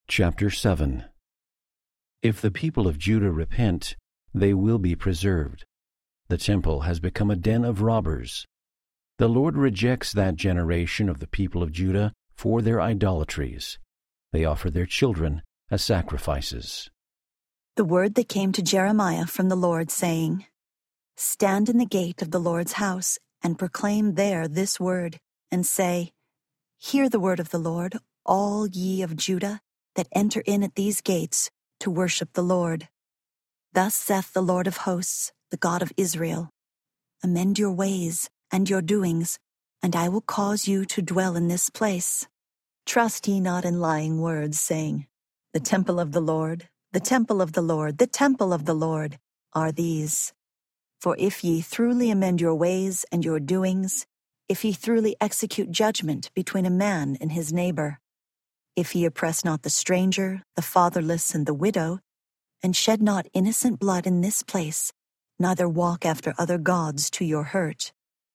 Chapter 7. If the people of Judah repent, they will be preserved. The temple has become a den of robbers. The Lord rejects that generation of the people of Judah for their idolatries. They offer their children as sacrifices. The word that came to Jeremiah from the Lord, saying, Stand in the gate of the Lord's house, and proclaim there this word, and say, Hear the word of the Lord, all ye of Judah, that enter in at these gates to worship the Lord. Thus saith the Lord of hosts, the God of Israel, Amend your ways and your doings, and I will cause you to dwell in this place. Trust ye not in lying words, saying, The temple of the Lord, the temple of the Lord, the temple of the Lord are these. For if ye truly amend your ways and your doings, if ye truly execute judgment between a man and his neighbor, if ye oppress not the stranger, the fatherless, and the widow, and shed not innocent blood in this place, neither walk after other gods to your hurt,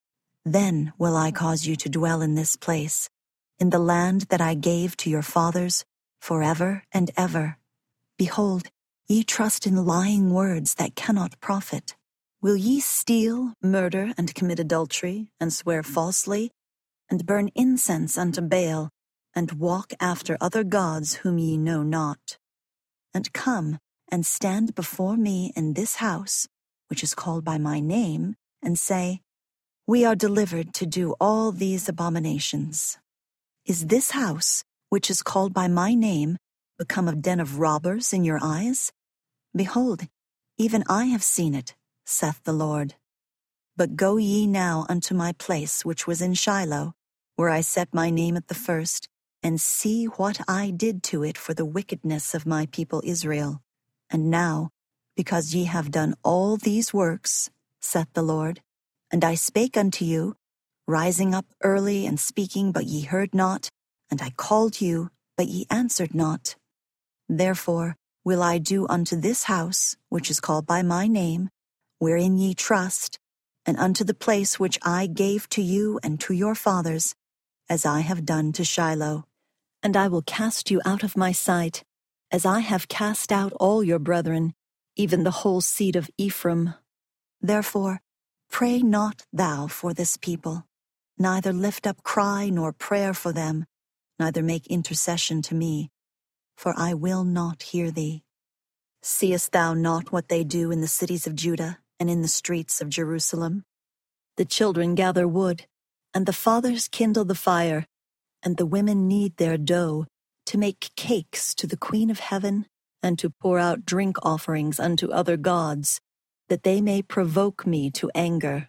then will I cause you to dwell in this place, in the land that I gave to your fathers, forever and ever. Behold, ye trust in lying words that cannot profit. Will ye steal, murder, and commit adultery, and swear falsely, and burn incense unto Baal, and walk after other gods whom ye know not? And come and stand before me in this house, which is called by my name, and say, We are delivered to do all these abominations. Is this house, which is called by my name, become a den of robbers in your eyes? Behold, even I have seen it, saith the Lord. But go ye now unto my place which was in Shiloh, where I set my name at the first, and see what I did to it for the wickedness of my people Israel. And now, because ye have done all these works, saith the Lord, and I spake unto you, rising up early and speaking, but ye heard not, and I called you, but ye answered not. Therefore will I do unto this house, which is called by my name, wherein ye trust, and unto the place which I gave to you and to your fathers, as I have done to Shiloh. And I will cast you out of my sight, as I have cast out all your brethren, even the whole seed of Ephraim. Therefore pray not thou for this people, neither lift up cry nor prayer for them, neither make intercession to me, for I will not hear thee. Seest thou not what they do in the cities of Judah and in the streets of Jerusalem? The children gather wood, and the fathers kindle the fire, and the women knead their dough, to make cakes to the Queen of Heaven, and to pour out drink offerings unto other gods, that they may provoke me to anger.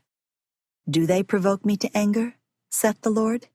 Do they provoke me to anger, saith the Lord?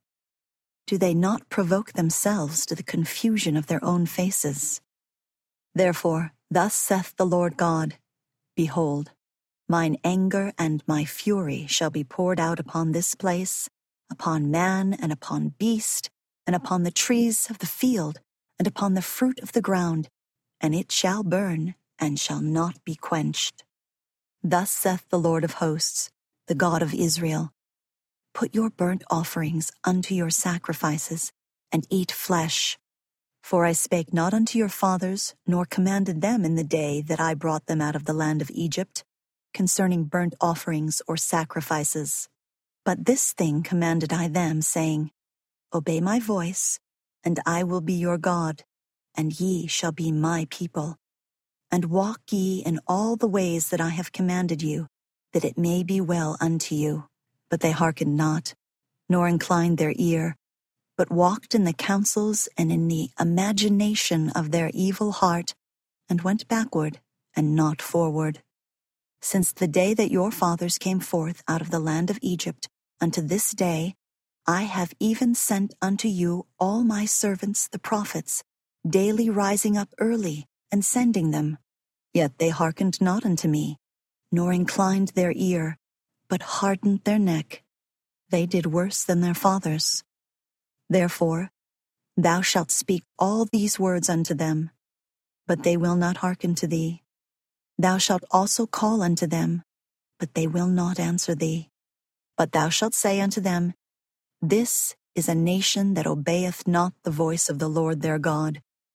Do they not provoke themselves to the confusion of their own faces? Therefore, thus saith the Lord God, Behold, mine anger and my fury shall be poured out upon this place, upon man and upon beast, and upon the trees of the field, and upon the fruit of the ground, and it shall burn, and shall not be quenched. Thus saith the Lord of hosts, the God of Israel, Put your burnt offerings unto your sacrifices, and eat flesh. For I spake not unto your fathers, nor commanded them in the day that I brought them out of the land of Egypt, concerning burnt offerings or sacrifices. But this thing commanded I them, saying, Obey my voice, and I will be your God, and ye shall be my people. And walk ye in all the ways that I have commanded you, that it may be well unto you. But they hearkened not, nor inclined their ear, but walked in the counsels and in the imagination of their evil heart, and went backward and not forward. Since the day that your fathers came forth out of the land of Egypt unto this day, I have even sent unto you all my servants the prophets, daily rising up early and sending them. Yet they hearkened not unto me, nor inclined their ear, but hardened their neck. They did worse than their fathers. Therefore, thou shalt speak all these words unto them, but they will not hearken to thee. Thou shalt also call unto them, but they will not answer thee. But thou shalt say unto them, This is a nation that obeyeth not the voice of the Lord their God,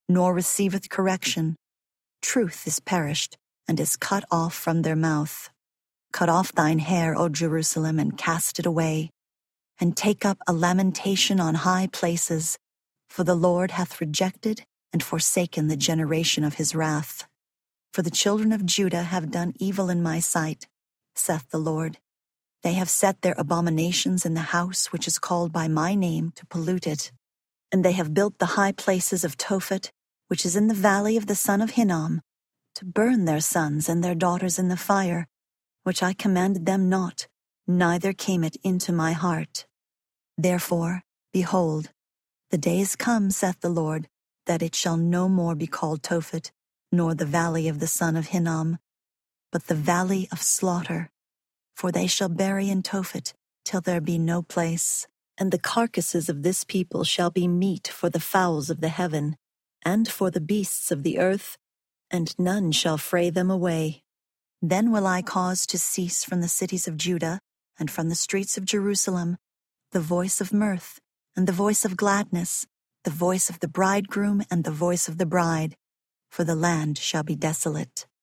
nor receiveth correction. Truth is perished, and is cut off from their mouth. Cut off thine hair, O Jerusalem, and cast it away, and take up a lamentation on high places, for the Lord hath rejected and forsaken the generation of his wrath. For the children of Judah have done evil in my sight, saith the Lord. They have set their abominations in the house which is called by my name to pollute it. And they have built the high places of Tophet, which is in the valley of the son of Hinnom, to burn their sons and their daughters in the fire, which I commanded them not, neither came it into my heart. Therefore, behold, the days come, saith the Lord, that it shall no more be called Tophet, nor the valley of the son of Hinnom, but the valley of slaughter. For they shall bury in Tophet till there be no place. And the carcasses of this people shall be meat for the fowls of the heaven, and for the beasts of the earth, and none shall fray them away. Then will I cause to cease from the cities of Judah, and from the streets of Jerusalem, the voice of mirth, and the voice of gladness, the voice of the bridegroom and the voice of the bride, for the land shall be desolate.